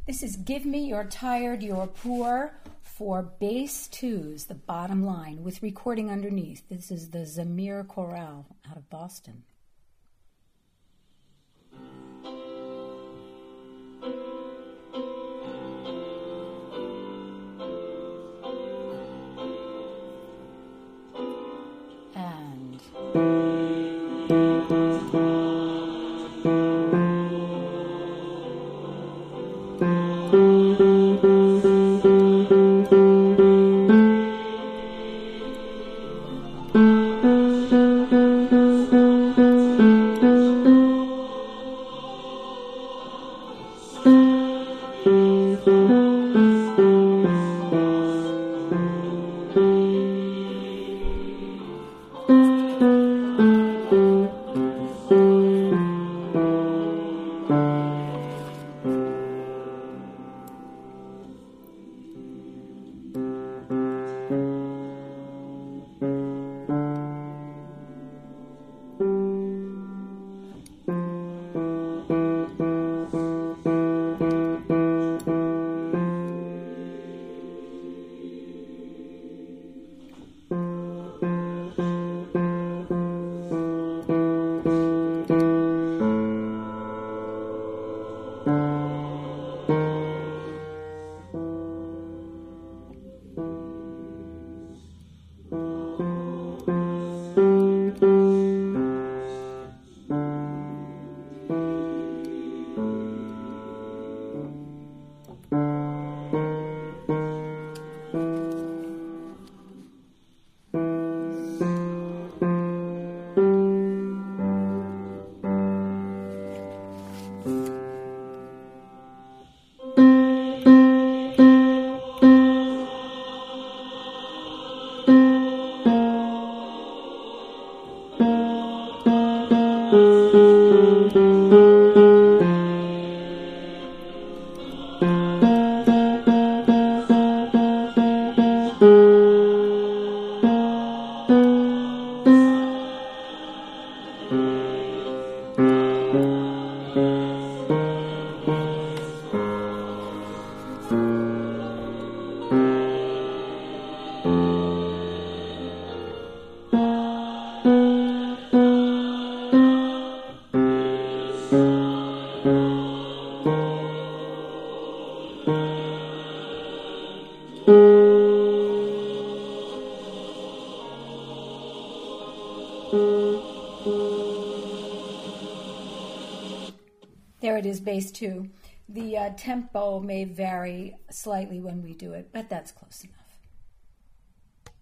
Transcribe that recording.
This is Give Me You're Tired, You're Poor for bass twos, the bottom line, with recording underneath. This is the Zamir Chorale out of Boston. There it is, bass 2. The tempo may vary slightly when we do it, but that's close enough.